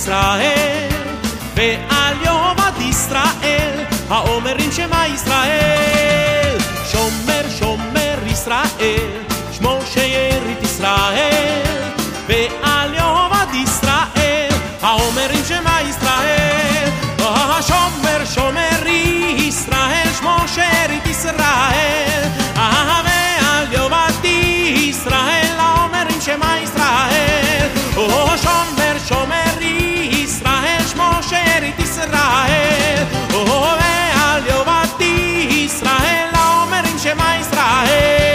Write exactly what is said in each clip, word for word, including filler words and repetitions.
ישראל, ועל יאהבת ישראל, האומרים שמה ישראל. שומר שומר ישראל, שמו שארית ישראל, ועל יאהבת ישראל, האומרים שמה ישראל. שומר שומר ישראל, שמו שארית ישראל, ועל יאהבת ישראל, האומרים שמה ישראל. שומר שומר ישראל, שמו שארית ישראל, ועל יאהבת ישראל, האומרים שמה ישראל.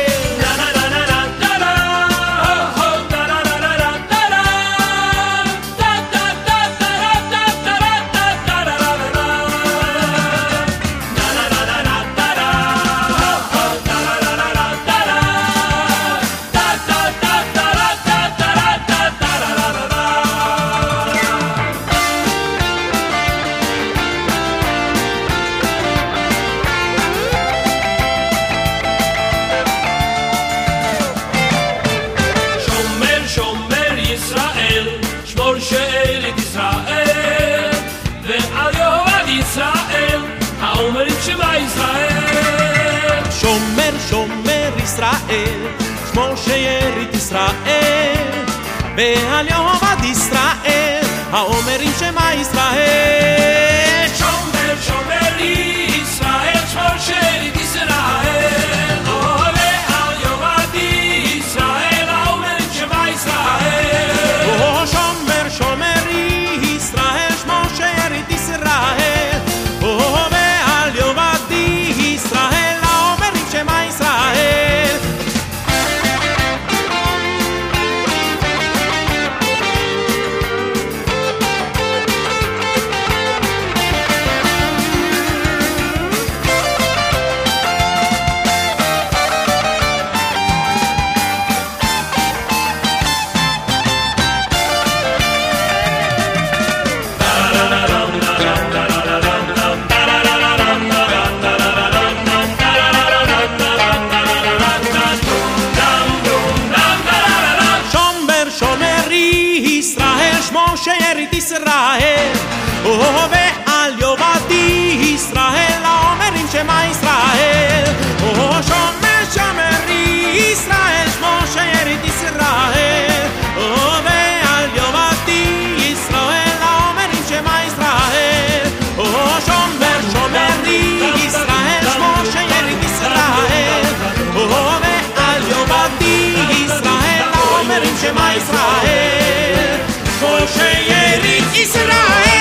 שארית ישראל, ועל יאהבת ישראל, האומרים שמה ישראל. שומר שומר ישראל, שמו שארית ישראל, ועל יאהבת ישראל, האומרים שמה ישראל. שומר שומר ישראל, שמו שארית ישראל, ועל יאהבת ישראל, האומרים שמה ישראל. שומר שומר ישראל, שמו שארית ישראל, ועל יאהבת ישראל, האומרים שמה ישראל. שארית ישראל, ועל יאהבת ישראל, האומרים שמה ישראל. שומר שומר ישראל, שמו שארית ישראל, ועל יאהבת ישראל, האומרים שמה ישראל. שומר שומר ישראל, שמו שארית ישראל, ועל יאהבת ישראל, האומרים שמה ישראל. שארית ישראל.